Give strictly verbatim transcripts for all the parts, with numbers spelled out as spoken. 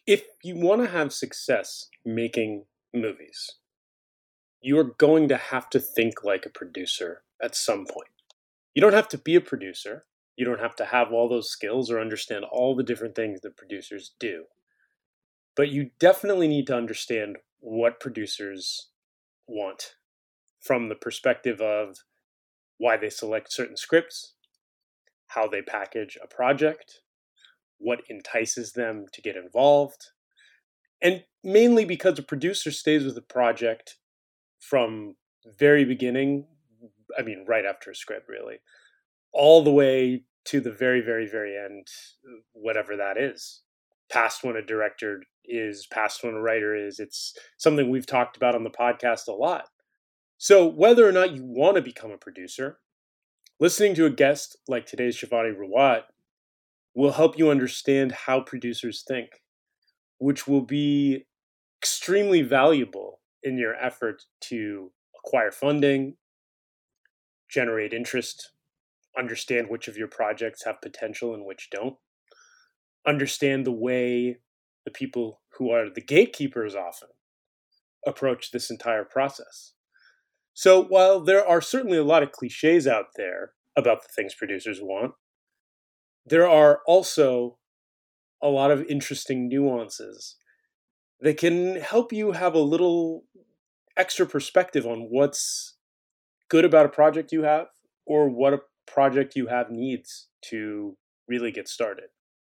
If you want to have success making movies, you are going to have to think like a producer at some point. You don't have to be a producer. You don't have to have all those skills or understand all the different things that producers do. But you definitely need to understand what producers want from the perspective of why they select certain scripts, how they package a project, what entices them to get involved, and mainly because a producer stays with a project from very beginning, I mean, right after a script, really, all the way to the very, very, very end, whatever that is. Past when a director is, past when a writer is. It's something we've talked about on the podcast a lot. So, whether or not you want to become a producer, listening to a guest like today's Shivani Rawat will help you understand how producers think, which will be extremely valuable in your effort to acquire funding, generate interest, understand which of your projects have potential and which don't, understand the way the people who are the gatekeepers often approach this entire process. So while there are certainly a lot of cliches out there about the things producers want, there are also a lot of interesting nuances that can help you have a little extra perspective on what's good about a project you have or what a project you have needs to really get started.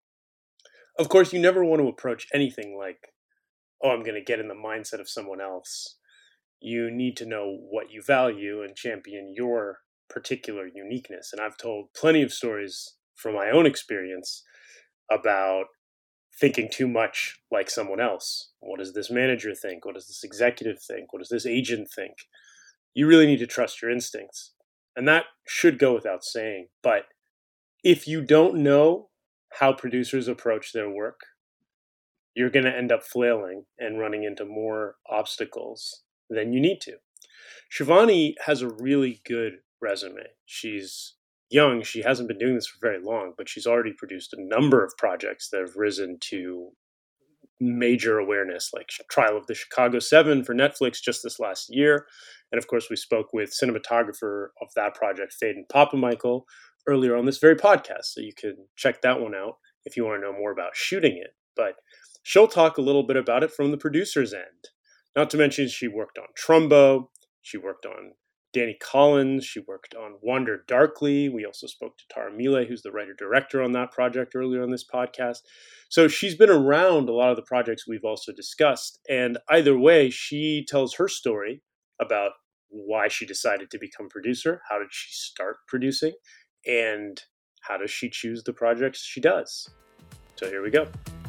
Of course, you never want to approach anything like, oh, I'm going to get in the mindset of someone else. You need to know what you value and champion your particular uniqueness. And I've told plenty of stories from my own experience about thinking too much like someone else. What does this manager think? What does this executive think? What does this agent think? You really need to trust your instincts. And that should go without saying. But if you don't know how producers approach their work, you're going to end up flailing and running into more obstacles than you need to. Shivani has a really good resume. She's young. She hasn't been doing this for very long, but she's already produced a number of projects that have risen to major awareness, like Trial of the Chicago Seven for Netflix just this last year. And of course, we spoke with cinematographer of that project, Phaedon Papamichael, earlier on this very podcast. So you can check that one out if you want to know more about shooting it. But she'll talk a little bit about it from the producer's end. Not to mention, she worked on Trumbo. She worked on Danny Collins. She worked on Wander Darkly. We also spoke to Tara Miele, who's the writer-director on that project earlier on this podcast. So she's been around a lot of the projects we've also discussed. And either way, she tells her story about why she decided to become producer, how did she start producing, and how does she choose the projects she does. So here we go.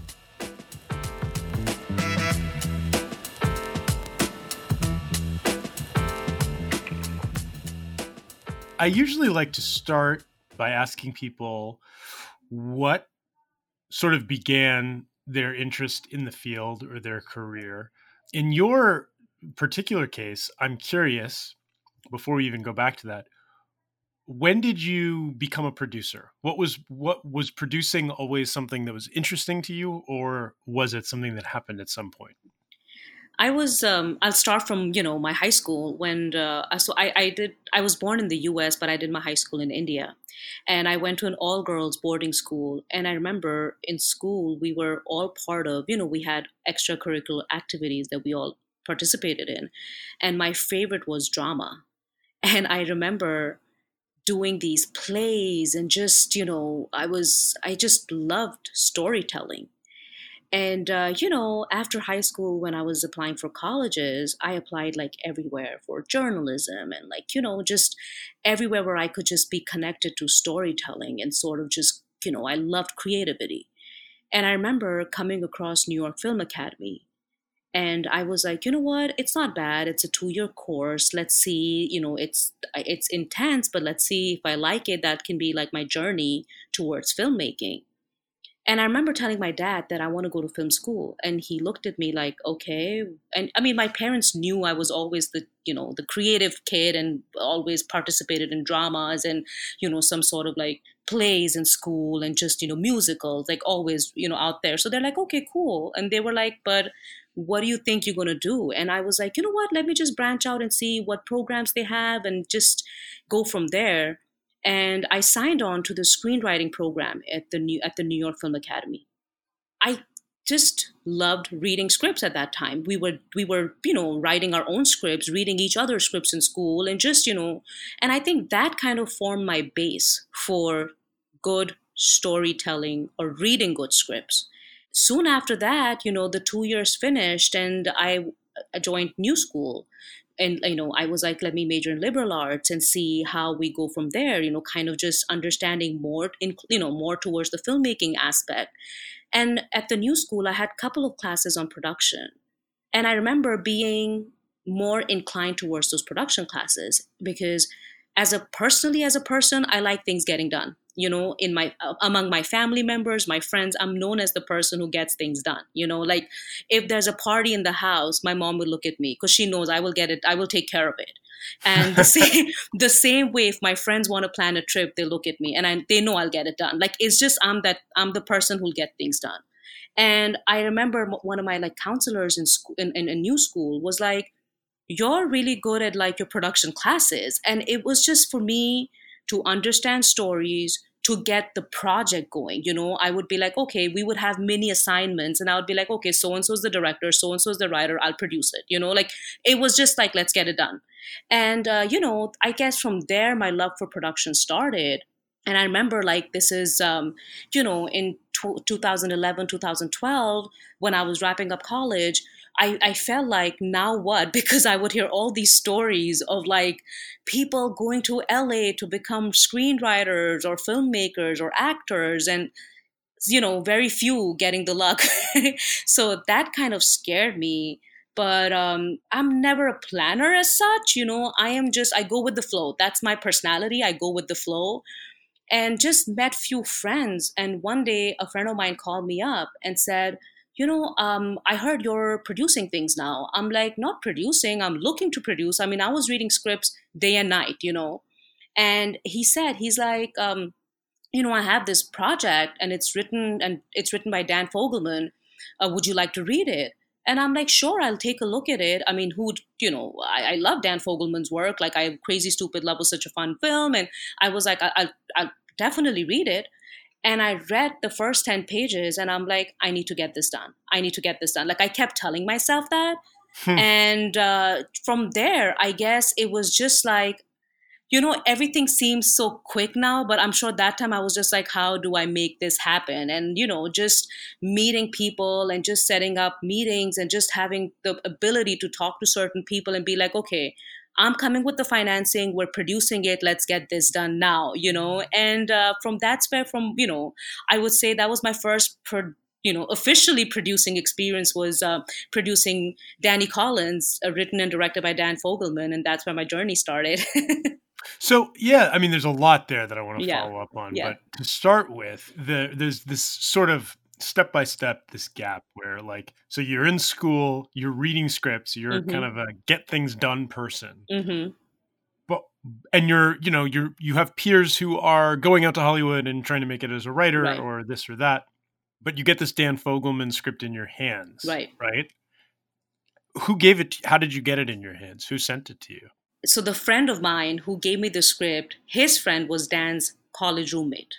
I usually like to start by asking people what sort of began their interest in the field or their career. In your particular case, I'm curious, before we even go back to that, when did you become a producer? What was what was producing always something that was interesting to you, or was it something that happened at some point? I was, um, I'll start from, you know, my high school when, uh, so I, I did, I was born in the U S, but I did my high school in India. And I went to an all girls boarding school. And I remember in school, we were all part of, you know, we had extracurricular activities that we all participated in. And my favorite was drama. And I remember doing these plays and just, you know, I was, I just loved storytelling. And, uh, you know, after high school, when I was applying for colleges, I applied like everywhere for journalism and like, you know, just everywhere where I could just be connected to storytelling and sort of just, you know, I loved creativity. And I remember coming across New York Film Academy. And I was like, you know what? It's not bad. It's a two-year course. Let's see, you know, it's it's intense, but let's see if I like it. That can be like my journey towards filmmaking. And I remember telling my dad that I want to go to film school. And he looked at me like, okay. And I mean, my parents knew I was always the, you know, the creative kid and always participated in dramas and, you know, some sort of like plays in school and just, you know, musicals, like always, you know, out there. So they're like, okay, cool. And they were like, but what do you think you're going to do? And I was like, you know what, let me just branch out and see what programs they have and just go from there. And I signed on to the screenwriting program at the new at the New York Film Academy. I just loved reading scripts at that time. We were we were, you know, writing our own scripts, reading each other's scripts in school, and just, you know, and I think that kind of formed my base for good storytelling or reading good scripts. Soon after that, you know, the two years finished, and I, I joined New School. And, you know, I was like, let me major in liberal arts and see how we go from there, you know, kind of just understanding more, in, you know, more towards the filmmaking aspect. And at the New School, I had a couple of classes on production. And I remember being more inclined towards those production classes because as a personally as a person, I like things getting done. You know, in my uh, among my family members, my friends, I'm known as the person who gets things done. You know, like if there's a party in the house, my mom will look at me because she knows I will get it. I will take care of it. And the same the same way, if my friends want to plan a trip, they look at me and I, they know I'll get it done. Like it's just I'm that I'm the person who'll get things done. And I remember one of my like counselors in school in, in a New School was like, you're really good at like your production classes. And it was just for me to understand stories, to get the project going. You know, I would be like, okay, we would have mini assignments and I would be like, okay, so-and-so's the director, so-and-so's the writer, I'll produce it. You know, like it was just like, let's get it done. And, uh, you know, I guess from there, my love for production started. And I remember like this is, um, you know, in t- twenty eleven, twenty twelve, when I was wrapping up college, I, I felt like now what? Because I would hear all these stories of like people going to L A to become screenwriters or filmmakers or actors and, you know, very few getting the luck. So that kind of scared me. But um, I'm never a planner as such. You know, I am just, I go with the flow. That's my personality. I go with the flow and just met few friends. And one day a friend of mine called me up and said, you know, um, I heard you're producing things now. I'm like, not producing, I'm looking to produce. I mean, I was reading scripts day and night, you know. And he said, he's like, um, you know, I have this project and it's written and it's written by Dan Fogelman. Uh, would you like to read it? And I'm like, sure, I'll take a look at it. I mean, who'd, you know, I, I love Dan Fogelman's work. Like, I Crazy Stupid Love was such a fun film. And I was like, I, I, I'll definitely read it. And I read the first ten pages and I'm like, I need to get this done. I need to get this done. Like, I kept telling myself that. And uh, from there, I guess it was just like, you know, everything seems so quick now, but I'm sure that time I was just like, how do I make this happen? And, you know, just meeting people and just setting up meetings and just having the ability to talk to certain people and be like, okay, I'm coming with the financing, we're producing it, let's get this done now, you know? And uh, from that's where, from, you know, I would say that was my first, pro- you know, officially producing experience was uh, producing Danny Collins, uh, written and directed by Dan Fogelman. And that's where my journey started. So, yeah, I mean, there's a lot there that I want to Yeah. follow up on. Yeah. But to start with, the, there's this sort of step by step, this gap where, like, so you're in school, you're reading scripts, you're Mm-hmm. kind of a get things done person. Mm-hmm. But, and you're, you know, you're, you have peers who are going out to Hollywood and trying to make it as a writer Right. or this or that. But you get this Dan Fogelman script in your hands. Right. Right. Who gave it? How did you get it in your hands? Who sent it to you? So the friend of mine who gave me the script, his friend was Dan's college roommate.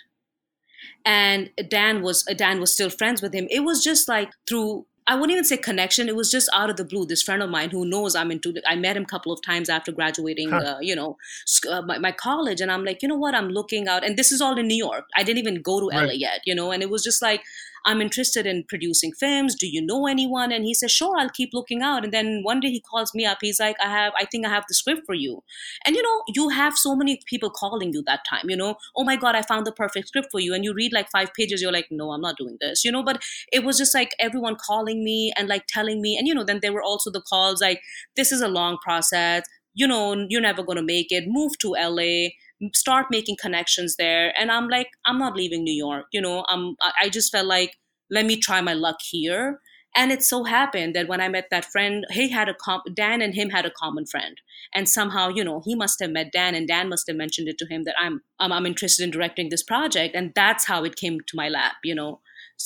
And Dan was Dan was still friends with him. It was just like through, I wouldn't even say connection. It was just out of the blue. This friend of mine who knows I'm into, I met him a couple of times after graduating, huh. uh, you know, uh, my, my college. And I'm like, you know what, I'm looking out. And this is all in New York. I didn't even go to right. L A yet, you know, and it was just like, I'm interested in producing films. Do you know anyone? And he says, sure, I'll keep looking out. And then one day he calls me up. He's like, I have, I think I have the script for you. And, you know, you have so many people calling you that time, you know, oh my God, I found the perfect script for you. And you read like five pages. You're like, no, I'm not doing this, you know, but it was just like everyone calling me and like telling me. And, you know, then there were also the calls like, this is a long process. You know, you're never going to make it. Move to L A. Start making connections there. And I'm like, I'm not leaving New York. You know, I'm, I just felt like, let me try my luck here. And it so happened that when I met that friend, he had a com- Dan and him had a common friend, and somehow, you know, he must have met Dan, and Dan must have mentioned it to him that I'm I'm, I'm interested in directing this project, and that's how it came to my lap, you know.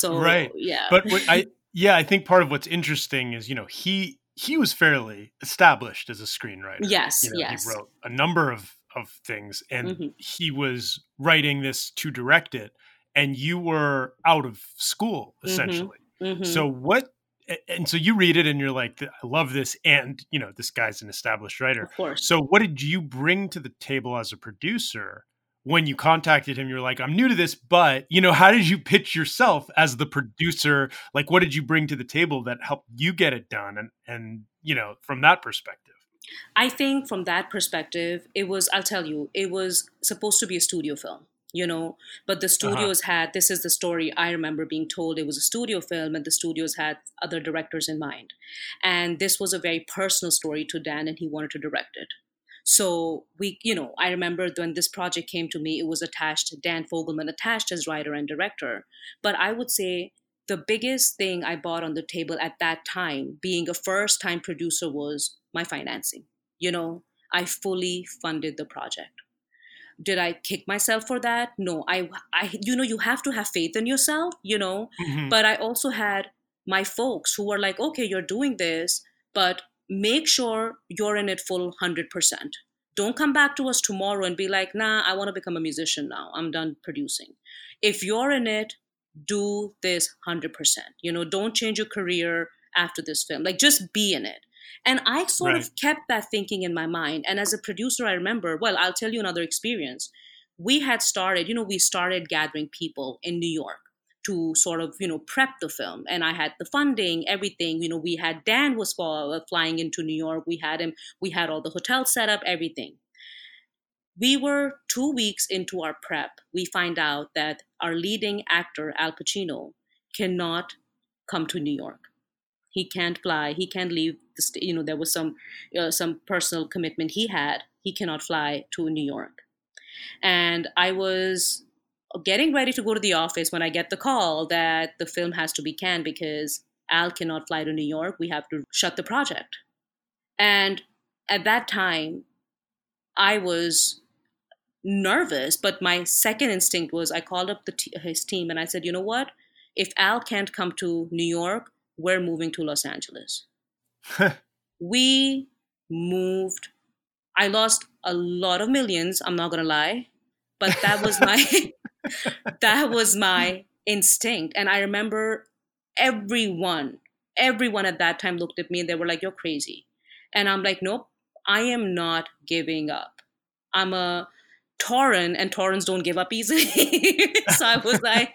So Right. yeah, But what I yeah, I think part of what's interesting is, you know, he he was fairly established as a screenwriter. yes, You know, he yes, wrote a number of of things, and hmm he was writing this to direct it, and you were out of school hmm essentially. hmm So what a- and so you read it and you're like, I love this, and you know, this guy's an established writer. of course. So what did you bring to the table as a producer when you contacted him? You're like, I'm new to this, but you know, how did you pitch yourself as the producer? Like, what did you bring to the table that helped you get it done? And and you know, from that perspective. I think from that perspective, it was, I'll tell you, it was supposed to be a studio film, you know, but the Uh-huh. studios had, this is the story I remember being told, it was a studio film and the studios had other directors in mind. And this was a very personal story to Dan and he wanted to direct it. So we, you know, I remember when this project came to me, it was attached, Dan Fogelman attached as writer and director. But I would say the biggest thing I bought on the table at that time, being a first time producer, was my financing. You know, I fully funded the project. Did I kick myself for that? No, I, I, you know, you have to have faith in yourself, you know, Hmm. but I also had my folks who were like, okay, you're doing this, but make sure you're in it full one hundred percent. Don't come back to us tomorrow and be like, nah, I want to become a musician now. I'm done producing. If you're in it, do this one hundred percent. You know, don't change your career after this film. Like, just be in it. And I sort Right. of kept that thinking in my mind. And as a producer, I remember, well, I'll tell you another experience. We had started, you know, we started gathering people in New York to sort of, you know, prep the film. And I had the funding, everything. You know, we had Dan was flying into New York. We had him, we had all the hotel set up, everything. We were two weeks into our prep. We find out that our leading actor, Al Pacino, cannot come to New York. He can't fly. He can't leave the state. You know, there was some uh, some personal commitment he had. He cannot fly to New York. And I was getting ready to go to the office when I get the call that the film has to be canned because Al cannot fly to New York. We have to shut the project. And at that time, I was nervous, but my second instinct was I called up the t- his team and I said, you know what? If Al can't come to New York, we're moving to Los Angeles. We moved. I lost a lot of millions, I'm not going to lie, but that was my that was my instinct. And I remember everyone everyone at that time looked at me and they were like, you're crazy. And I'm like, nope, I am not giving up. I'm a Tauran and Taurans don't give up easily. So I was like,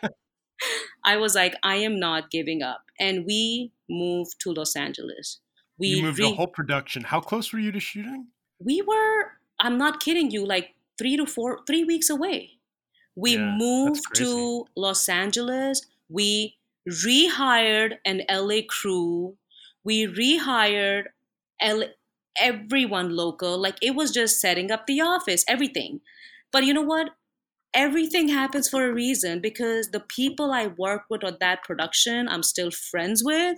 I was like, I am not giving up. And we moved to Los Angeles. You We moved a re- whole production. How close were you to shooting? we were, I'm not kidding you, like three to four, three weeks away. We Yeah, that's moved crazy. to Los Angeles. We rehired an L A crew. We rehired L- everyone local. Like, it was just setting up the office, everything. But you know what? Everything happens for a reason because the people I work with on that production, I'm still friends with.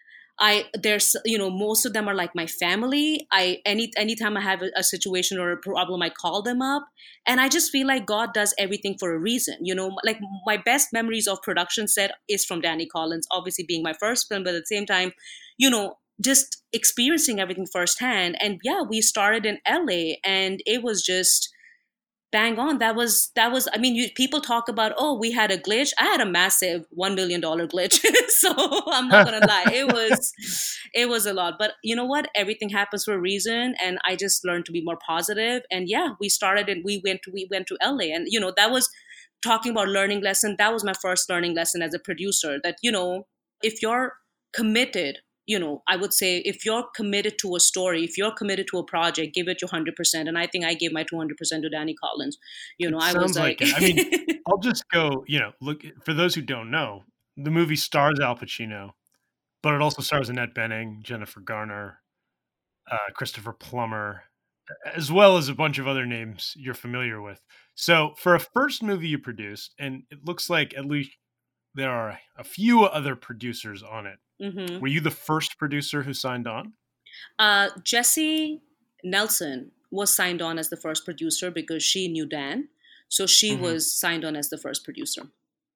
I there's you know most of them are like my family. I any anytime I have a, a situation or a problem, I call them up, and I just feel like God does everything for a reason. You know, like my best memories of production set is from Danny Collins, obviously being my first film, but at the same time, you know, just experiencing everything firsthand. And yeah, we started in L A, and it was just bang on. That was that was I mean, you, people talk about, oh, we had a glitch. I had a massive one million dollar glitch. So I'm not gonna lie, it was it was a lot, but you know what, everything happens for a reason, and I just learned to be more positive. And yeah, we started and we went to we went to LA, and you know, that was talking about learning lesson. That was my first learning lesson as a producer, that you know, if you're committed, you know, I would say if you're committed to a story, if you're committed to a project, give it your one hundred percent. And I think I gave my two hundred percent to Danny Collins. You know, It I was sounds like, like it. I mean, I'll just go, you know, look, for those who don't know, the movie stars Al Pacino, but it also stars Annette Bening, Jennifer Garner, uh, Christopher Plummer, as well as a bunch of other names you're familiar with. So for a first movie you produced, and it looks like at least there are a few other producers on it. Mm-hmm. Were you the first producer who signed on? Uh, Jessie Nelson was signed on as the first producer because she knew Dan. So she Mm-hmm. was signed on as the first producer.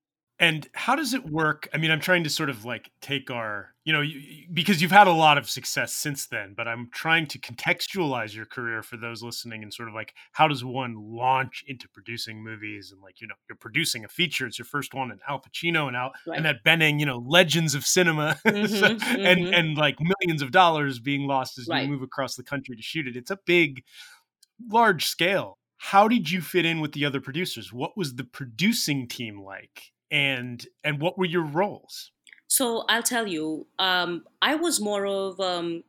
And how does it work? I mean, I'm trying to sort of like take our, you know, you, because you've had a lot of success since then, but I'm trying to contextualize your career for those listening and sort of like, how does one launch into producing movies? And like, you know, you're producing a feature. It's your first one, and Al Pacino and Al Right. Annette Bening, you know, legends of cinema, Mm-hmm, so, mm-hmm. and and like millions of dollars being lost as Right. you move across the country to shoot it. It's a big, large scale. How did you fit in with the other producers? What was the producing team like? And and what were your roles? So I'll tell you, um, I was more of, um,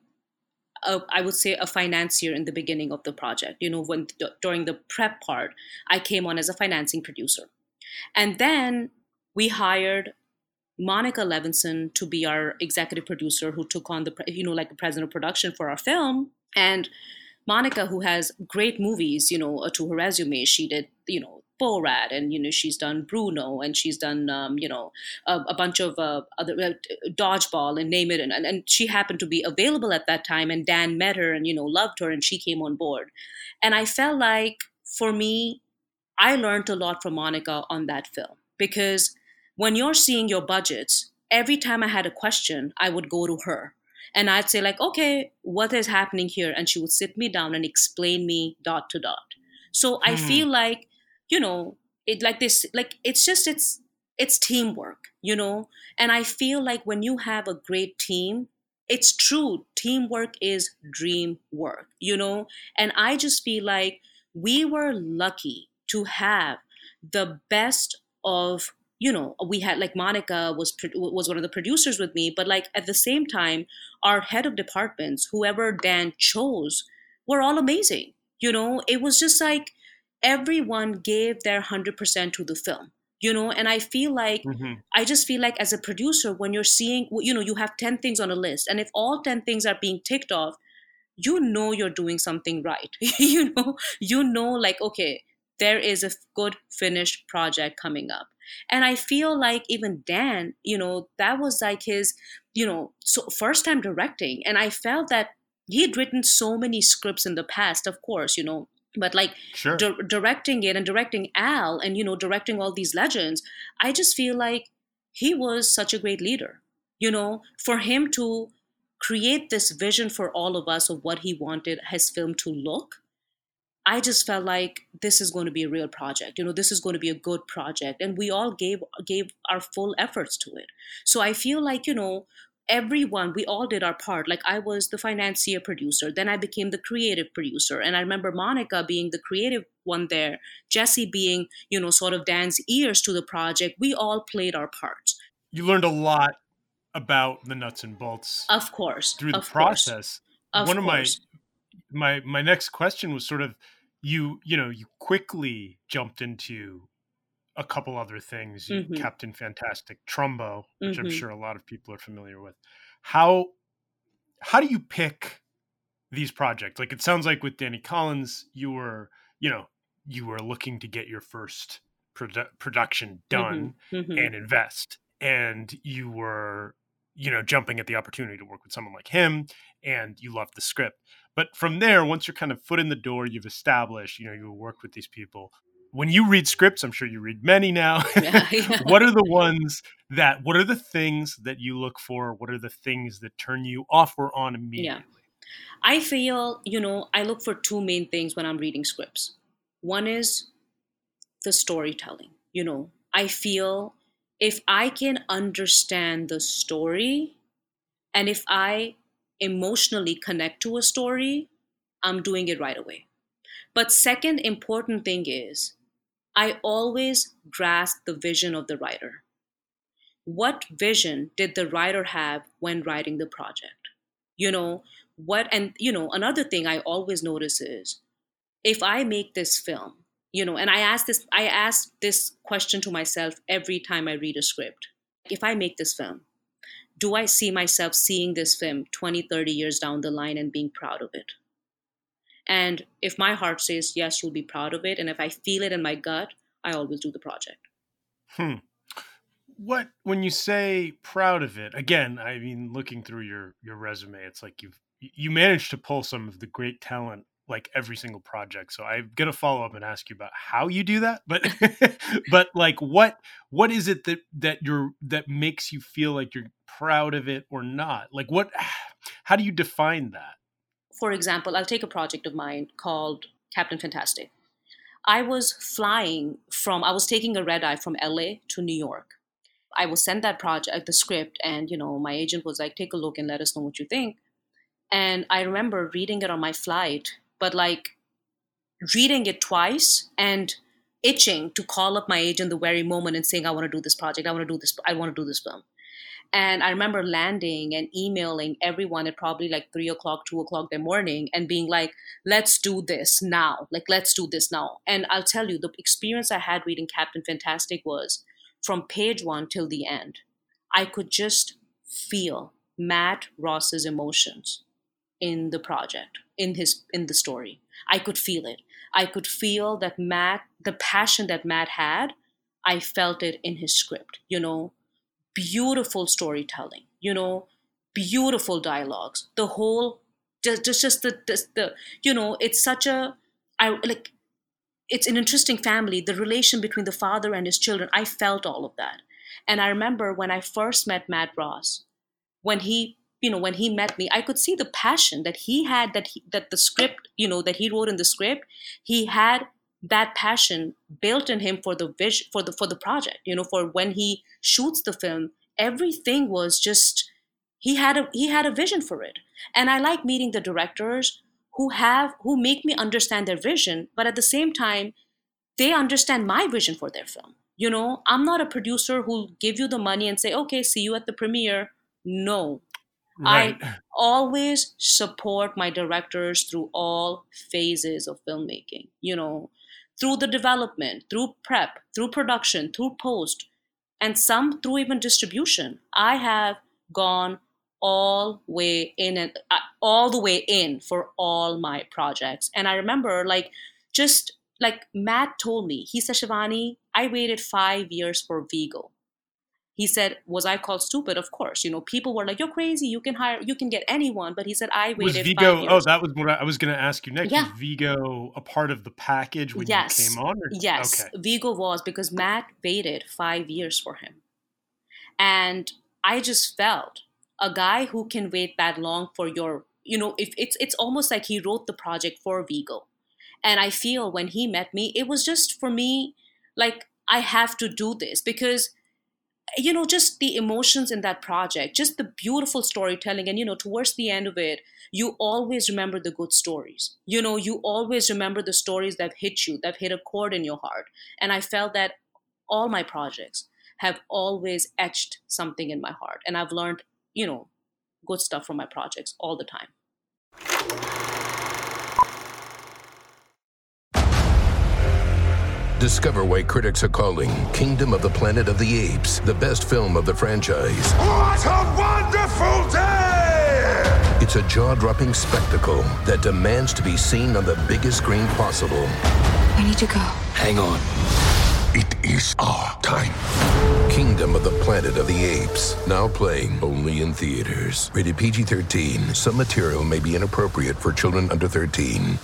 a, I would say, a financier in the beginning of the project. You know, when d- during the prep part, I came on as a financing producer, and then we hired Monica Levinson to be our executive producer, who took on the, pre- you know, like the president of production for our film. And Monica, who has great movies, you know, uh, to her resume, she did, you know, Borat, and you know she's done Bruno, and she's done um, you know a, a bunch of uh, other uh, Dodgeball, and name it, and, and she happened to be available at that time, and Dan met her and you know loved her, and she came on board, and I felt like for me, I learned a lot from Monica on that film because when you're seeing your budgets, every time I had a question, I would go to her. And I'd say, like, okay, what is happening here? And she would sit me down and explain me dot to dot. So I Hmm. feel like, you know, it like this, like it's just it's it's teamwork, you know? And I feel like when you have a great team, it's true. Teamwork is dream work, you know? And I just feel like we were lucky to have the best of, you know, we had like Monica was pro- was one of the producers with me, but like at the same time, our head of departments, whoever Dan chose, were all amazing. You know, it was just like everyone gave their one hundred percent to the film, you know, and I feel like, Hmm. I just feel like as a producer, when you're seeing, you know, you have ten things on a list, and if all ten things are being ticked off, you know you're doing something right. you know, you know, like, okay, there is a good finished project coming up. And I feel like even Dan, you know, that was like his, you know, so first time directing. And I felt that he'd written so many scripts in the past, of course, you know, but like Sure. di- directing it and directing Al and, you know, directing all these legends, I just feel like he was such a great leader, you know, for him to create this vision for all of us of what he wanted his film to look. I just felt like this is going to be a real project. You know, this is going to be a good project, and we all gave gave our full efforts to it. So I feel like, you know, everyone, we all did our part. Like I was the financier producer, then I became the creative producer, and I remember Monica being the creative one there, Jesse being, you know, sort of Dan's ears to the project. We all played our parts. You learned a lot about the nuts and bolts Of course, through the of course, process. of One of my course. my my next question was sort of, you you know you quickly jumped into a couple other things. You, Mm-hmm, Captain Fantastic, Trumbo, which I'm mm-hmm. sure a lot of people are familiar with. How how do you pick these projects? Like it sounds like with Danny Collins, you were you know you were looking to get your first produ- production done Mm-hmm. Mm-hmm. and invest, and you were you know jumping at the opportunity to work with someone like him, and you loved the script. But from there, once you're kind of foot in the door, you've established, you know you worked with these people. When you read scripts, I'm sure you read many now. Yeah, yeah. What are the ones that what are the things that you look for? What are the things that turn you off or on Yeah. immediately? I feel, you know, I look for two main things when I'm reading scripts. One is the storytelling. You know, I feel if I can understand the story and if I emotionally connect to a story, I'm doing it right away. But second important thing is I always grasp the vision of the writer. What vision did the writer have when writing the project? You know, what, and, you know, another thing I always notice is if I make this film, you know, and I ask this, I ask this question to myself every time I read a script. If I make this film, do I see myself seeing this film twenty, thirty years down the line and being proud of it? And if my heart says, yes, you'll be proud of it, and if I feel it in my gut, I always do the project. Hmm. what, when you say proud of it, again, I mean, looking through your, your resume, it's like you've, you managed to pull some of the great talent, like every single project. So I'm going to follow up and ask you about how you do that, but, but like, what, what is it that, that you're, that makes you feel like you're proud of it or not? Like what, how do you define that? For example, I'll take a project of mine called Captain Fantastic. I was flying from, I was taking a red eye from L A to New York. I was sent that project, the script, and, you know, my agent was like, take a look and let us know what you think. And I remember reading it on my flight, but like reading it twice and itching to call up my agent the very moment and saying, I want to do this project. I want to do this. I want to do this film. And I remember landing and emailing everyone at probably like three o'clock, two o'clock that morning and being like, let's do this now. Like, let's do this now. And I'll tell you, the experience I had reading Captain Fantastic was from page one till the end. I could just feel Matt Ross's emotions in the project, in his, in the story. I could feel it. I could feel that Matt, the passion that Matt had, I felt it in his script, you know. Beautiful storytelling, you know, beautiful dialogues. The whole, just, just, just the, the, the, you know, it's such a, I like, it's an interesting family. The relation between the father and his children. I felt all of that, and I remember when I first met Matt Ross, when he, you know, when he met me, I could see the passion that he had. That he, that the script, you know, that he wrote in the script, he had that passion built in him for the vision, for the for the project, you know, for when he shoots the film, everything was just, he had a he had a vision for it. And I like meeting the directors who have who make me understand their vision, but at the same time they understand my vision for their film. You know, I'm not a producer who'll give you the money and say, okay, see you at the premiere. No. Right. I always support my directors through all phases of filmmaking, you know, through the development, through prep, through production, through post, and some through even distribution. I have gone all way in and uh, all the way in for all my projects. And I remember like, just like Matt told me, he said, Shivani, I waited five years for Vigo. He said, was I called stupid? Of course. You know, people were like, you're crazy. You can hire, you can get anyone. But he said, I waited was Vigo, five years. Oh, that was what I was going to ask you next. Yeah. Was Vigo a part of the package when yes. you came on? Or? Yes. Okay. Vigo was, because Matt waited five years for him. And I just felt a guy who can wait that long for your, you know, if it's, it's almost like he wrote the project for Vigo. And I feel when he met me, it was just for me, like, I have to do this because, you know, just the emotions in that project, just the beautiful storytelling. And, you know, towards the end of it, you always remember the good stories. You know, you always remember the stories that hit you, that hit a chord in your heart. And I felt that all my projects have always etched something in my heart. And I've learned, you know, good stuff from my projects all the time. Discover why critics are calling Kingdom of the Planet of the Apes the best film of the franchise. What a wonderful day! It's a jaw-dropping spectacle that demands to be seen on the biggest screen possible. We need to go. Hang on. It is our time. Kingdom of the Planet of the Apes. Now playing only in theaters. Rated P G thirteen. Some material may be inappropriate for children under thirteen.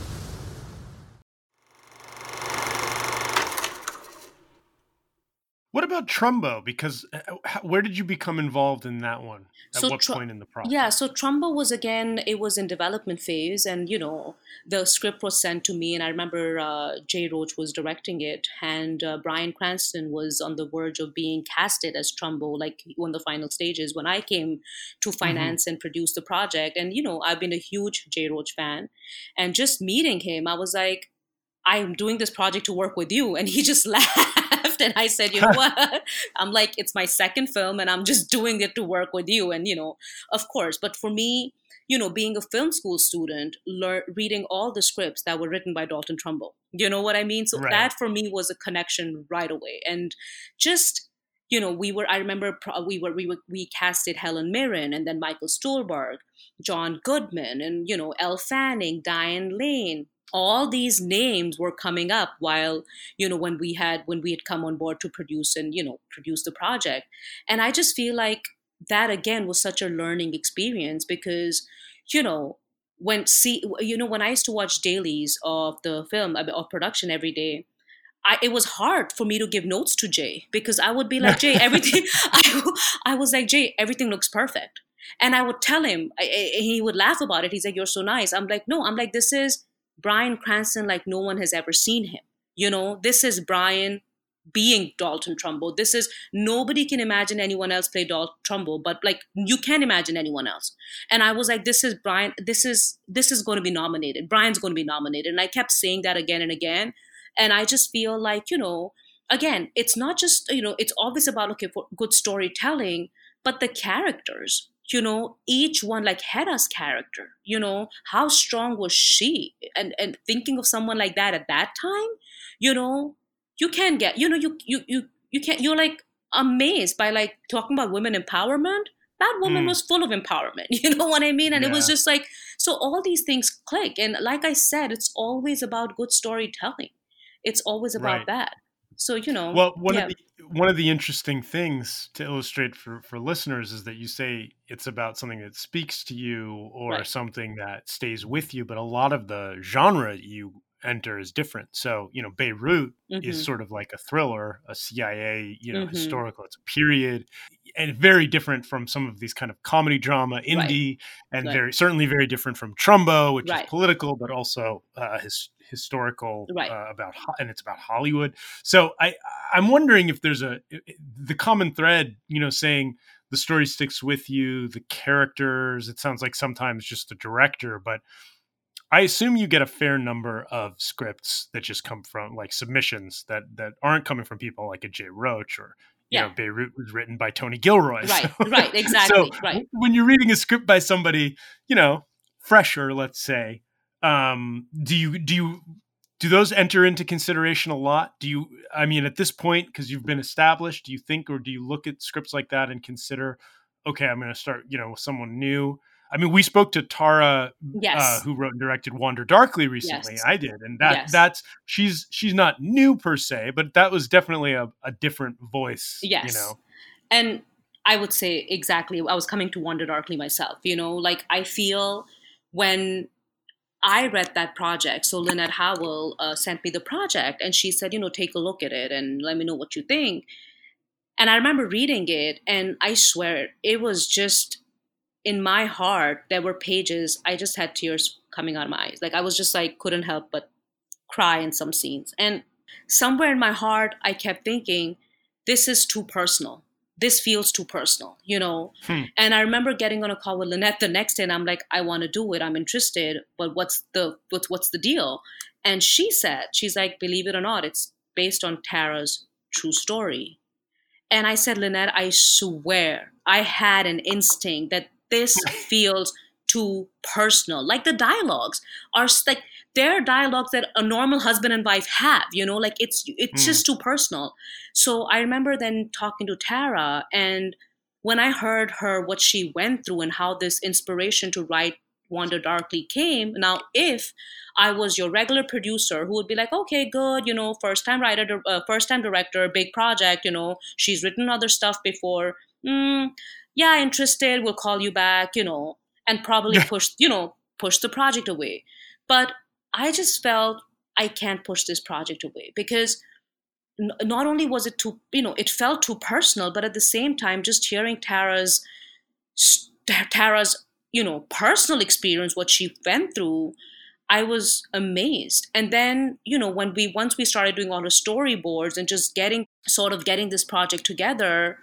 What about Trumbo? Because where did you become involved in that one? At so what tr- point in the process? Yeah, so Trumbo was, again, it was in development phase. And, you know, the script was sent to me. And I remember uh, Jay Roach was directing it. And uh, Bryan Cranston was on the verge of being casted as Trumbo, like on the final stages when I came to finance mm-hmm. and produce the project. And, you know, I've been a huge Jay Roach fan. And just meeting him, I was like, I'm doing this project to work with you. And he just laughed. And I said, you know what? I'm like, it's my second film and I'm just doing it to work with you. And, you know, of course. But for me, you know, being a film school student, lear- reading all the scripts that were written by Dalton Trumbo, you know what I mean? So right. that for me was a connection right away. And just, you know, we were, I remember we were, we were, we casted Helen Mirren and then Michael Stuhlbarg, John Goodman and, you know, Elle Fanning, Diane Lane, all these names were coming up while, you know, when we had when we had come on board to produce and, you know, produce the project. And I just feel like that again was such a learning experience because, you know, when see you know when I used to watch dailies of the film of production every day, I, it was hard for me to give notes to Jay because I would be like, Jay, everything, I, I was like, Jay, everything looks perfect. And I would tell him, I, I- he would laugh about it. He's like, you're so nice. I'm like, no, I'm like, this is Bryan Cranston like no one has ever seen him. You know, this is Bryan being Dalton Trumbo. This is, nobody can imagine anyone else play Dalton Trumbo, but like, you can't imagine anyone else. And I was like, this is Bryan, this is, this is going to be nominated. Bryan's going to be nominated. And I kept saying that again and again. And I just feel like, you know, again, it's not just, you know, it's always about, okay, for good storytelling, but the characters, you know, each one, like Hedda's character, you know, how strong was she? And and thinking of someone like that at that time, you know, you can get, you know, you you you you can't, you're like amazed by like talking about women empowerment. That woman Mm, was full of empowerment, you know what I mean? And it was yeah. just like, so all these things click. And like I said, it's always about good storytelling. It's always about Right. that. So, you know, Well, one of yeah, the one of the interesting things to illustrate for for listeners is that you say it's about something that speaks to you or right. something that stays with you, but a lot of the genre you enter is different. So, you know, Beirut is Mm-hmm. sort of like a thriller, a C I A, you know, Mm-hmm. historical. It's a period, and very different from some of these kind of comedy drama, Right. indie, and Right. very certainly very different from Trumbo, which is Right. political, but also uh, his, historical Right. uh, about Ho- and it's about Hollywood. So I I'm wondering if there's a the common thread, you know, saying the story sticks with you, the characters. It sounds like sometimes just the director, but I assume you get a fair number of scripts that just come from like submissions that that aren't coming from people like a Jay Roach or you Yeah. know Beirut was written by Tony Gilroy. Right. So, Right. so Exactly. Right. w- when you're reading a script by somebody, you know, fresher, let's say, um, do you do you do those enter into consideration a lot? Do you, I mean, at this point, because you've been established, do you think, or do you look at scripts like that and consider, okay, I'm going to start, you know, with someone new? I mean, we spoke to Tara, uh, Yes. who wrote and directed Wander Darkly recently. Yes. I did, and that Yes. that's she's she's not new per se, but that was definitely a, a different voice. Yes. You know, And I would say exactly, I was coming to Wander Darkly myself, you know, like I feel when I read that project, so Lynette Howell uh, sent me the project and she said, you know, take a look at it and let me know what you think. And I remember reading it and I swear it was just in my heart, there were pages, I just had tears coming out of my eyes. Like I was just like, couldn't help but cry in some scenes. And somewhere in my heart, I kept thinking, this is too personal. This feels too personal, you know? Hmm. And I remember getting on a call with Lynette the next day and I'm like, I want to do it. I'm interested, but what's the, what's, what's the deal? And she said, she's like, believe it or not, it's based on Tara's true story. And I said, Lynette, I swear I had an instinct that this feels too personal. Like the dialogues are s- like, there are dialogues that a normal husband and wife have, you know, like it's it's Hmm. just too personal. So I remember then talking to Tara, and when I heard her what she went through and how this inspiration to write Wander Darkly came. Now, if I was your regular producer who would be like, okay, good, you know, first time writer, uh, first time director, big project, you know, she's written other stuff before. Mm, yeah, interested, we'll call you back, you know, and probably Yeah. push, you know, push the project away. But I just felt I can't push this project away because n- not only was it too, you know, it felt too personal, but at the same time, just hearing Tara's s- Tara's, you know, personal experience, what she went through, I was amazed. And then, you know, when we once we started doing all the storyboards and just getting sort of getting this project together,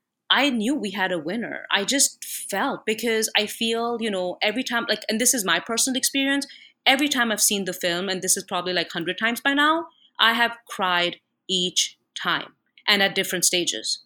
I knew we had a winner. I just felt because I feel, you know, every time, like, and this is my personal experience, every time I've seen the film, and this is probably like one hundred times by now, I have cried each time and at different stages.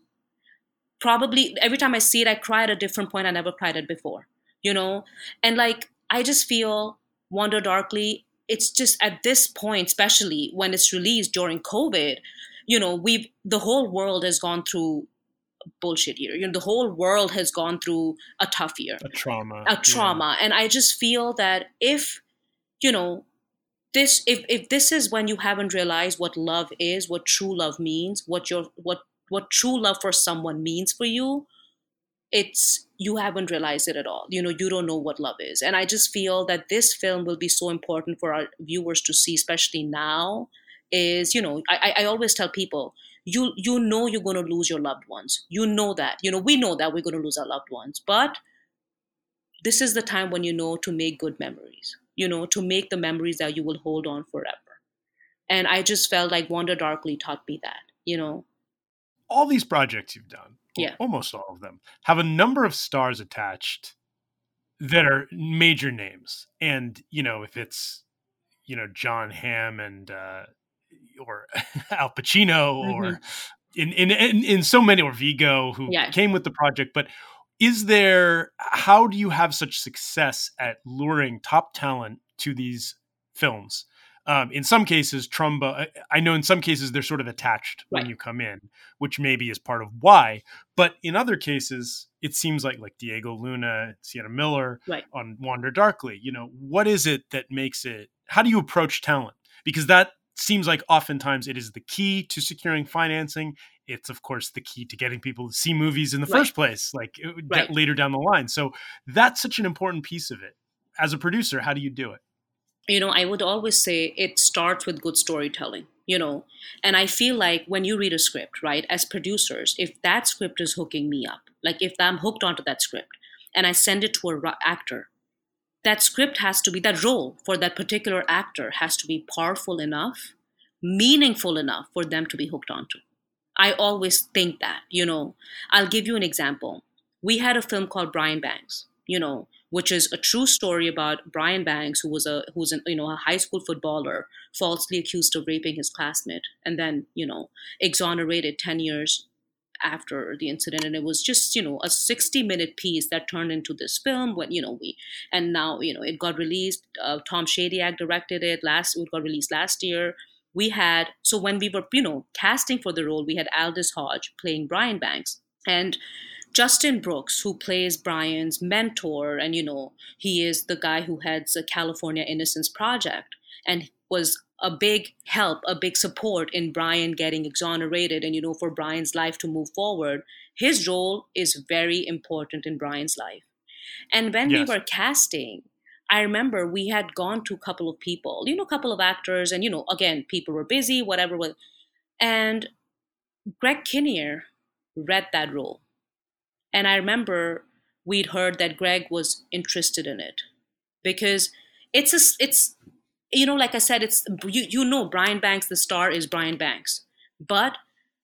Probably every time I see it, I cry at a different point I never cried at before, you know? And like, I just feel Wander Darkly, it's just at this point, especially when it's released during COVID, you know, we've, the whole world has gone through bullshit year. You know, the whole world has gone through a tough year, A trauma. a Yeah. trauma. And I just feel that if, you know, this if, if this is when you haven't realized what love is, what true love means, what your what what true love for someone means for you, it's you haven't realized it at all. You know, you don't know what love is. And I just feel that this film will be so important for our viewers to see, especially now, is, you know, I, I always tell people, you you know you're going to lose your loved ones. You know that. You know, we know that we're going to lose our loved ones. But this is the time when you know to make good memories, you know, to make the memories that you will hold on forever. And I just felt like Wander Darkly taught me that, you know. All these projects you've done, yeah, almost all of them, have a number of stars attached that are major names. And, you know, if it's, you know, John Hamm and, uh, or Al Pacino, mm-hmm. or in, in, in, in so many, or Viggo, who yeah. came with the project. But is there, how do you have such success at luring top talent to these films? Um, in some cases, Trumbo, I know in some cases they're sort of attached right. when you come in, which maybe is part of why. But in other cases, it seems like like Diego Luna, Sienna Miller right. on Wander Darkly. You know, what is it that makes it? How do you approach talent? Because that seems like oftentimes it is the key to securing financing. It's, of course, the key to getting people to see movies in the right. first place, like right. later down the line. So that's such an important piece of it. As a producer, how do you do it? You know, I would always say it starts with good storytelling, you know, and I feel like when you read a script, right, as producers, if that script is hooking me up, like if I'm hooked onto that script and I send it to an actor, that script has to be, that role for that particular actor has to be powerful enough, meaningful enough for them to be hooked onto. I always think that, you know, I'll give you an example. We had a film called Brian Banks, you know, which is a true story about Brian Banks, who was a who's an, you know, a high school footballer, falsely accused of raping his classmate, and then, you know, exonerated ten years after the incident. And it was just, you know, a sixty minute piece that turned into this film when, you know, we, and now, you know, it got released. Uh, Tom Shadyac directed it last, it got released last year. We had, so when we were, you know, casting for the role, we had Aldous Hodge playing Brian Banks. And Justin Brooks, who plays Brian's mentor, and, you know, he is the guy who heads the California Innocence Project and was a big help, a big support in Brian getting exonerated and, you know, for Brian's life to move forward. His role is very important in Brian's life. And when yes. we were casting, I remember we had gone to a couple of people, you know, a couple of actors, and, you know, again, people were busy, whatever. And Greg Kinnear read that role. And I remember we'd heard that Greg was interested in it because it's, a, it's, you know, like I said, it's, you, you know, Brian Banks, the star is Brian Banks, but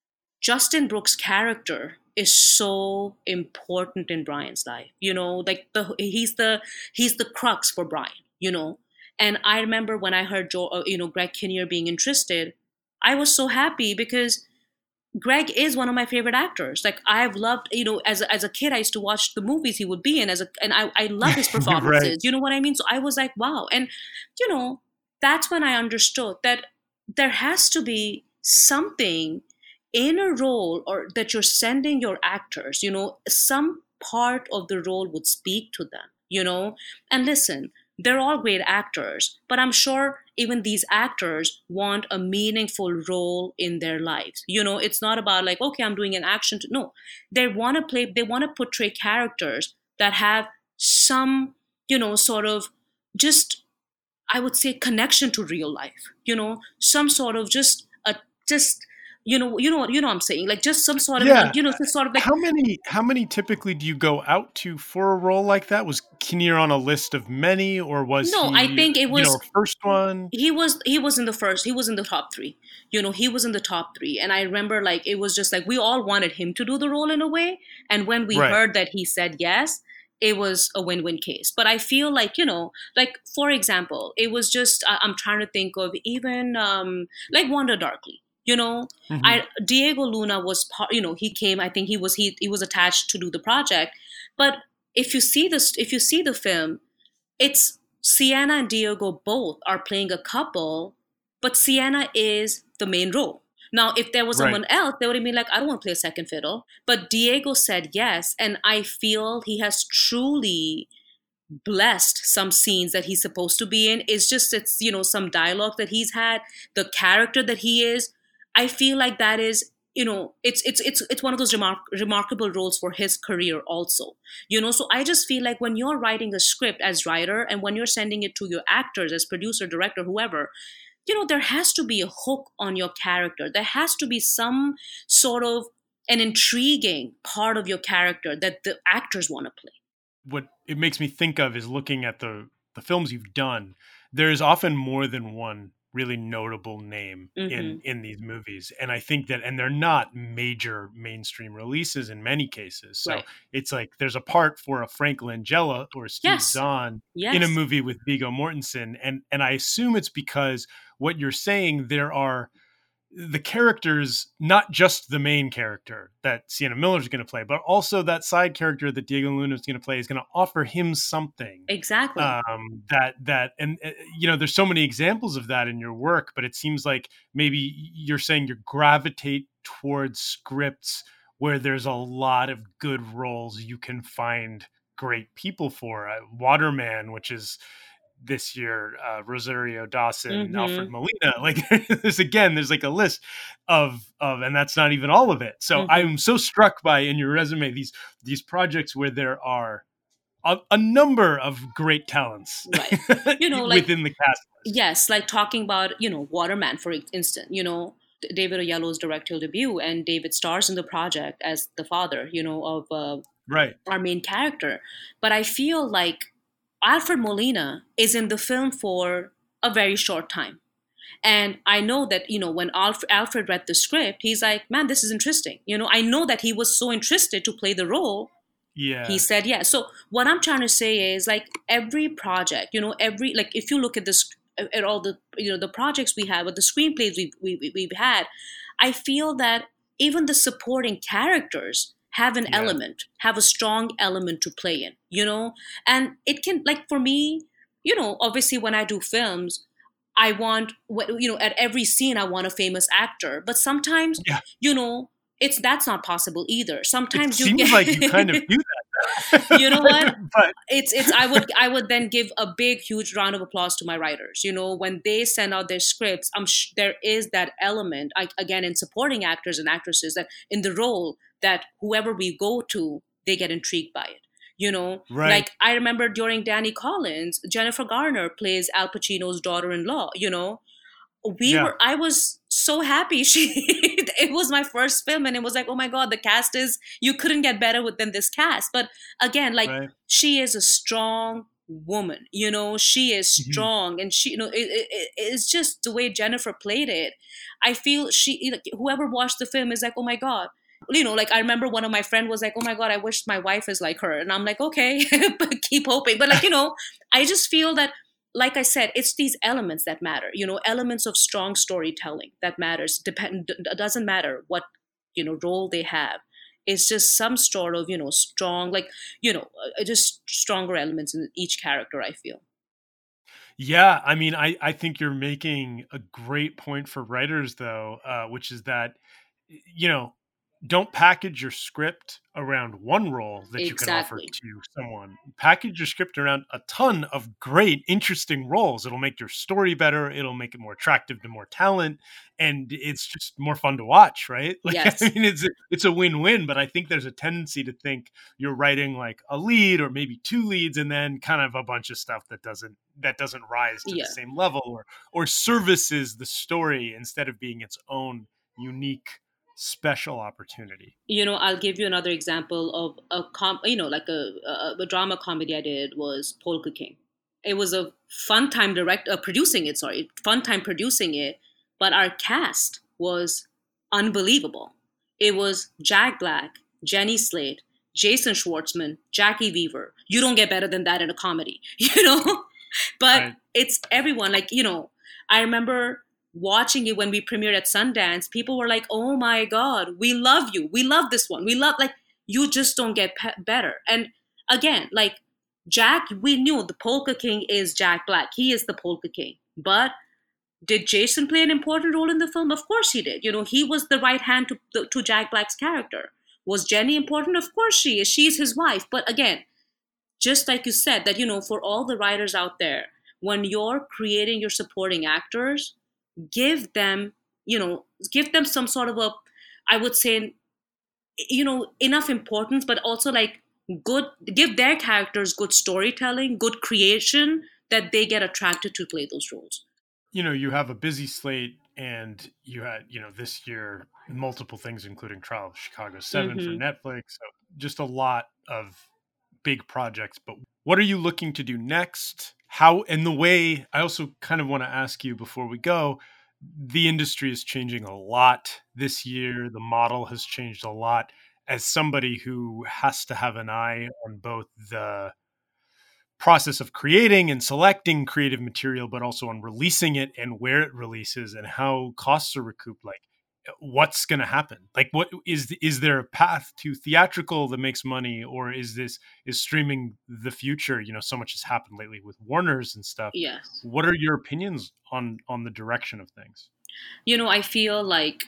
Justin Brooks' character is so important in Brian's life, you know, like the, he's the, he's the crux for Brian, you know? And I remember when I heard Joe, uh, you know, Greg Kinnear being interested, I was so happy because Greg is one of my favorite actors. Like I've loved, you know, as a, as a kid, I used to watch the movies he would be in as a, and I, I love his performances. Right. You know what I mean? So I was like, wow. And, you know, that's when I understood that there has to be something in a role or that you're sending your actors, you know, some part of the role would speak to them, you know, and listen, they're all great actors, but I'm sure even these actors want a meaningful role in their lives. You know, it's not about like, okay, I'm doing an action. To, no, they want to play, they want to portray characters that have some, you know, sort of just, I would say, connection to real life, you know, some sort of just a, just, you know, you know, you know what I'm saying? Like just some sort of, yeah. you know, sort of like. How many, how many typically do you go out to for a role like that? Was Kinnear on a list of many, or was no, he, I think it was, you know, first one? He was, he was in the first, he was in the top three, you know, he was in the top three. And I remember like, it was just like, we all wanted him to do the role in a way. And when we right. heard that he said yes, it was a win-win case. But I feel like, you know, like, for example, it was just, I'm trying to think of even um, like Wander Darkly. You know, mm-hmm. I Diego Luna was part, you know, he came, I think he was, he, he was attached to do the project. But if you see this, if you see the film, it's Sienna and Diego both are playing a couple, but Sienna is the main role. Now, if there was right. someone else, they would have been like, I don't want to play a second fiddle. But Diego said yes. And I feel he has truly blessed some scenes that he's supposed to be in. It's just, it's, you know, some dialogue that he's had, the character that he is. I feel like that is, you know, it's it's it's it's one of those remar- remarkable roles for his career also. You know, so I just feel like when you're writing a script as writer and when you're sending it to your actors as producer, director, whoever, you know, there has to be a hook on your character. There has to be some sort of an intriguing part of your character that the actors want to play. What it makes me think of is looking at the the films you've done. There's often more than one really notable name mm-hmm. in in these movies, and I think that, and they're not major mainstream releases in many cases. So right. It's like there's a part for a Frank Langella or Steve yes. Zahn yes. in a movie with Viggo Mortensen, and and I assume it's because what you're saying, there are the characters, not just the main character that Sienna Miller is going to play, but also that side character that Diego Luna is going to play is going to offer him something. Exactly. Um, that, that, and uh, you know, there's so many examples of that in your work, but it seems like maybe you're saying you gravitate towards scripts where there's a lot of good roles you can find great people for. Uh, Waterman, which is this year, uh, Rosario Dawson, mm-hmm. Alfred Molina, like there's again, there's like a list of, of, and that's not even all of it. So mm-hmm. I'm so struck by in your resume, these, these projects where there are a, a number of great talents, right. You know, like, within the cast list. Yes. Like talking about, you know, Waterman, for instance, you know, David Oyelowo's directorial debut, and David stars in the project as the father, you know, of uh, right. our main character. But I feel like Alfred Molina is in the film for a very short time. And I know that, you know, when Alf- Alfred read the script, he's like, man, this is interesting. You know, I know that he was so interested to play the role. Yeah. He said, yeah. So what I'm trying to say is like every project, you know, every, like if you look at this, at all the, you know, the projects we have, or the screenplays we've, we, we've had, I feel that even the supporting characters have an yeah. element, have a strong element to play in, you know? And it can, like for me, you know, obviously when I do films, I want, you know, at every scene, I want a famous actor. But sometimes, yeah. you know, it's that's not possible either. Sometimes it you seems get, like you kind of do that. You know what? but. It's it's I would I would then give a big huge round of applause to my writers. You know, when they send out their scripts, I'm sh- there is that element, I, again, in supporting actors and actresses, that in the role that whoever we go to, they get intrigued by it. You know, right. Like I remember during Danny Collins, Jennifer Garner plays Al Pacino's daughter-in-law. You know, we yeah. were. I was so happy. She. It was my first film, and it was like, oh my god, the cast is. You couldn't get better with than this cast. But again, like right. she is a strong woman. You know, she is strong, mm-hmm. and she. You know, it, it, it's just the way Jennifer played it. I feel she. Like, whoever watched the film is like, oh my god. You know, like I remember one of my friends was like, oh my God, I wish my wife is like her. And I'm like, okay, but keep hoping. But like, you know, I just feel that, like I said, it's these elements that matter, you know, elements of strong storytelling that matters. Depend, it doesn't matter what, you know, role they have. It's just some sort of, you know, strong, like, you know, just stronger elements in each character, I feel. Yeah. I mean, I, I think you're making a great point for writers though, uh, which is that, you know, don't package your script around one role that you exactly. can offer to someone. Package your script around a ton of great, interesting roles. It'll make your story better. It'll make it more attractive to more talent. And it's just more fun to watch, right? Like, yes. I mean, it's a, it's a win-win, but I think there's a tendency to think you're writing like a lead or maybe two leads and then kind of a bunch of stuff that doesn't, that doesn't rise to yeah. the same level or, or services the story instead of being its own unique special opportunity. You know, I'll give you another example of a com- you know, like a, a, a drama comedy I did was Polka King. It was a fun time direct uh, producing it. Sorry, fun time producing it, but our cast was unbelievable. It was Jack Black, Jenny Slate, Jason Schwartzman, Jackie Weaver. You don't get better than that in a comedy, you know. But right. It's everyone. Like, you know, I remember watching it when we premiered at Sundance, people were like, oh my God, we love you. We love this one. We love, like, you just don't get pe- better. And again, like Jack, we knew the Polka King is Jack Black. He is the Polka King. But did Jason play an important role in the film? Of course he did. You know, he was the right hand to, to Jack Black's character. Was Jenny important? Of course she is. She's his wife. But again, just like you said, that, you know, for all the writers out there, when you're creating your supporting actors, give them, you know, give them some sort of a, I would say, you know, enough importance, but also like good, give their characters good storytelling, good creation, that they get attracted to play those roles. You know, you have a busy slate, and you had, you know, this year, multiple things, including Trial of Chicago seven Mm-hmm. for Netflix. So just a lot of big projects. But what are you looking to do next? How, and the way, I also kind of want to ask you before we go, the industry is changing a lot this year. The model has changed a lot. As somebody who has to have an eye on both the process of creating and selecting creative material, but also on releasing it and where it releases and how costs are recouped, like what's going to happen? Like, what is, is there a path to theatrical that makes money, or is this, is streaming the future? You know, so much has happened lately with Warner's and stuff. Yes. What are your opinions on, on the direction of things? You know, I feel like,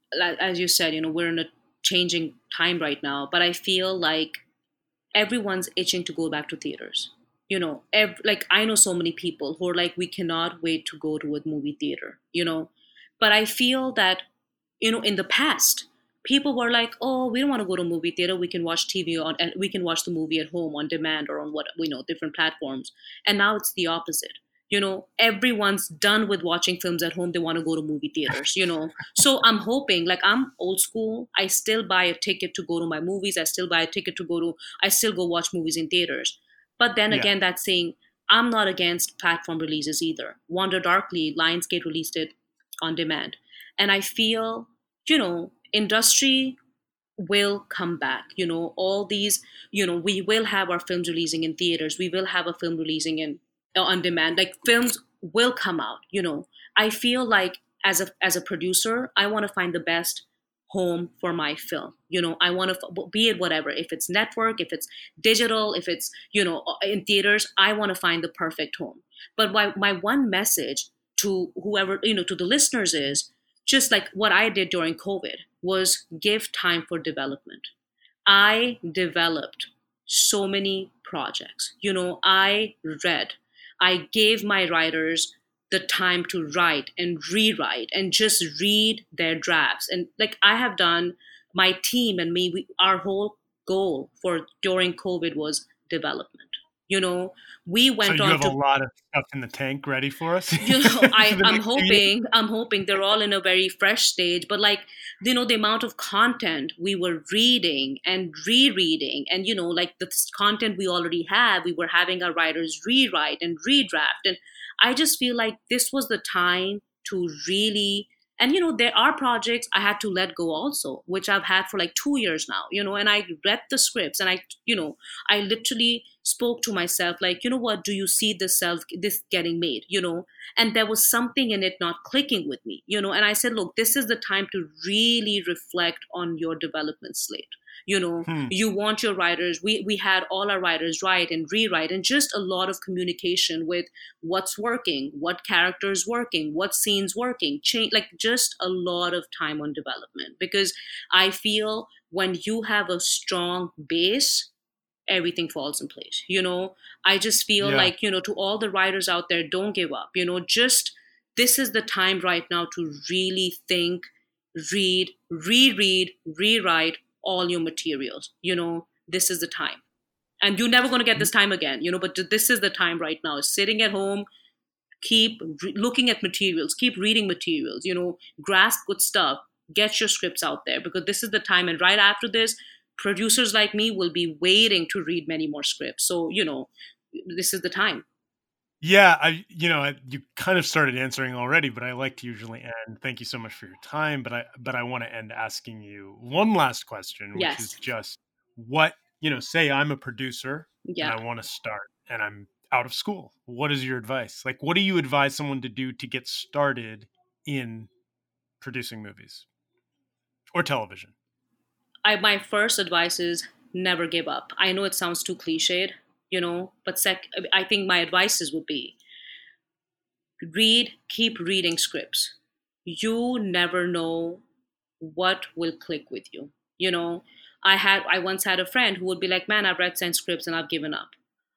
as you said, you know, we're in a changing time right now, but I feel like everyone's itching to go back to theaters. You know, ev- like I know so many people who are like, we cannot wait to go to a movie theater, you know, but I feel that, you know, in the past, people were like, oh, we don't want to go to a movie theater. We can watch T V on, and we can watch the movie at home on demand or on what, we know, different platforms. And now it's the opposite. You know, everyone's done with watching films at home. They want to go to movie theaters, you know. So I'm hoping, like, I'm old school. I still buy a ticket to go to my movies. I still buy a ticket to go to, I still go watch movies in theaters. But then Yeah. again, that's saying I'm not against platform releases either. Wander Darkly, Lionsgate released it on demand. And I feel, you know, industry will come back. You know, all these, you know, we will have our films releasing in theaters. We will have a film releasing in uh, on demand. Like, films will come out, you know. I feel like as a as a producer, I want to find the best home for my film. You know, I want to, be it whatever, if it's network, if it's digital, if it's, you know, in theaters, I want to find the perfect home. But my, my one message to whoever, you know, to the listeners is just like what I did during COVID was give time for development. I developed so many projects. You know, I read, I gave my writers the time to write and rewrite and just read their drafts. And like I have done, my team and me, we, our whole goal for during COVID was development. You know, we went so you on have to a lot of stuff in the tank ready for us. you know, I, For the I'm next few years? hoping, I'm hoping they're all in a very fresh stage, but like, you know, the amount of content we were reading and rereading, and, you know, like the content we already have, we were having our writers rewrite and redraft. And I just feel like this was the time to really, and, you know, there are projects I had to let go also, which I've had for like two years now, you know, and I read the scripts and I, you know, I literally spoke to myself like, you know what, do you see this self, this getting made, you know? And there was something in it not clicking with me, you know? And I said, look, this is the time to really reflect on your development slate. You know, Hmm. you want your writers, we, we had all our writers write and rewrite, and just a lot of communication with what's working, what characters working, what scenes working, change, like just a lot of time on development. Because I feel when you have a strong base, everything falls in place. You know, I just feel Yeah. like, you know, to all the writers out there, don't give up. You know, just this is the time right now to really think, read, reread, rewrite all your materials. You know, this is the time. And you're never going to get this time again, you know, but this is the time right now. Sitting at home, keep re- looking at materials, keep reading materials, you know, grasp good stuff, get your scripts out there, because this is the time. And right after this, producers like me will be waiting to read many more scripts. So, you know, this is the time. Yeah, I, you know, I, you kind of started answering already, but I like to usually end. Thank you so much for your time, but I, but I want to end asking you one last question, which Yes. is just what, you know, say I'm a producer Yeah. and I want to start and I'm out of school. What is your advice? Like, what do you advise someone to do to get started in producing movies or television? I, my first advice is never give up. I know it sounds too cliched, you know, but sec, I think my advices would be read, keep reading scripts. You never know what will click with you. You know, I had, I once had a friend who would be like, man, I've read ten scripts and I've given up.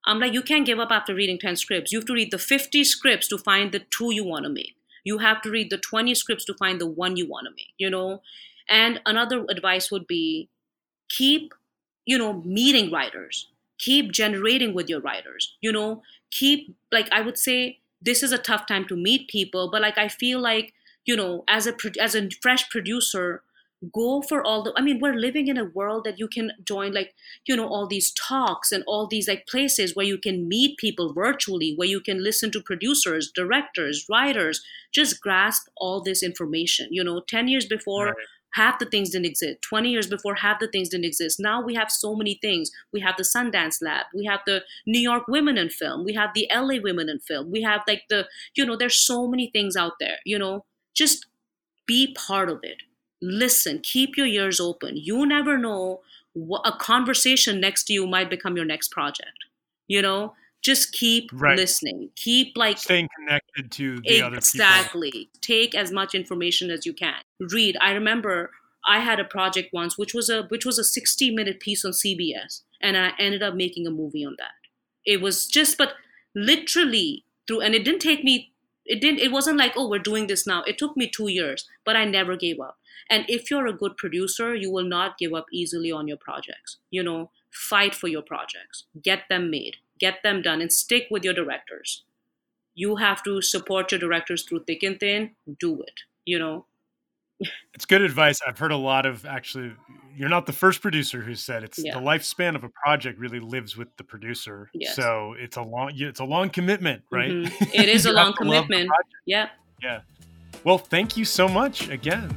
I'm like, you can't give up after reading ten scripts. You have to read the fifty scripts to find the two you want to make. You have to read the twenty scripts to find the one you want to make, you know? And another advice would be keep, you know, meeting writers. Keep generating with your writers, you know? Keep, like, I would say this is a tough time to meet people, but like, I feel like, you know, as a, as a fresh producer, go for all the, I mean, we're living in a world that you can join, like, you know, all these talks and all these like places where you can meet people virtually, where you can listen to producers, directors, writers, just grasp all this information. You know, ten years before, right, half the things didn't exist. twenty years before, half the things didn't exist. Now we have so many things. We have the Sundance Lab. We have the New York Women in Film. We have the L A Women in Film. We have like the, you know, there's so many things out there, you know, just be part of it. Listen, keep your ears open. You never know what a conversation next to you might become your next project. You know, just keep right. listening. Keep like staying connected to the exactly. other people. Exactly. Take as much information as you can. Read. I remember I had a project once, which was a which was a sixty minute piece on C B S, and I ended up making a movie on that. It was just, but literally through, and it didn't take me. It didn't. It wasn't like, oh, we're doing this now. It took me two years, but I never gave up. And if you're a good producer, you will not give up easily on your projects. You know, fight for your projects. Get them made. Get them done. And stick with your directors. You have to support your directors through thick and thin. Do it, you know. It's good advice. I've heard a lot of, actually, you're not the first producer who said it's yeah. the lifespan of a project really lives with the producer. Yes. So it's a long, it's a long commitment, right? Mm-hmm. It is a long commitment. Yeah. Yeah. Well, thank you so much again.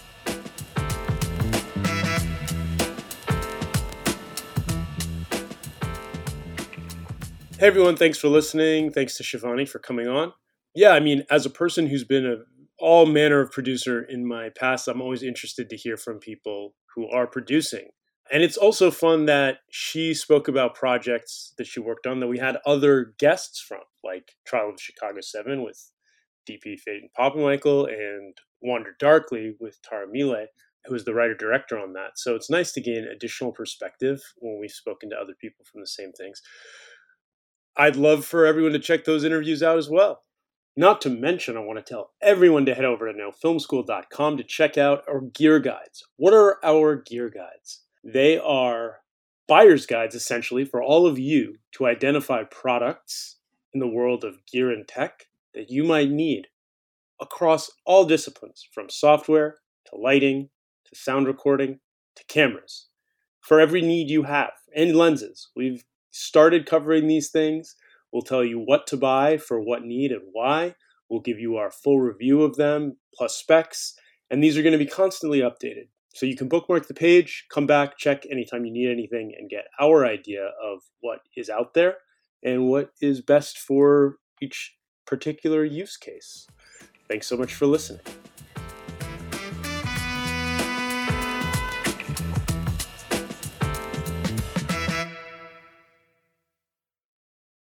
Hey everyone, thanks for listening. Thanks to Shivani for coming on. Yeah, I mean, as a person who's been a all manner of producer in my past, I'm always interested to hear from people who are producing. And it's also fun that she spoke about projects that she worked on that we had other guests from, like Trial of Chicago seven with D P Phaeton Poppenmichael and Wander Darkly with Tara Miele, who was the writer-director on that. So it's nice to gain additional perspective when we've spoken to other people from the same things. I'd love for everyone to check those interviews out as well. Not to mention, I want to tell everyone to head over to no film school dot com to check out our gear guides. What are our gear guides? They are buyer's guides, essentially, for all of you to identify products in the world of gear and tech that you might need across all disciplines, from software to lighting to sound recording to cameras. For every need you have, and lenses. We've started covering these things. We'll tell you what to buy for what need and why. We'll give you our full review of them, plus specs, and these are going to be constantly updated. So you can bookmark the page, come back, check anytime you need anything, and get our idea of what is out there and what is best for each particular use case. Thanks so much for listening.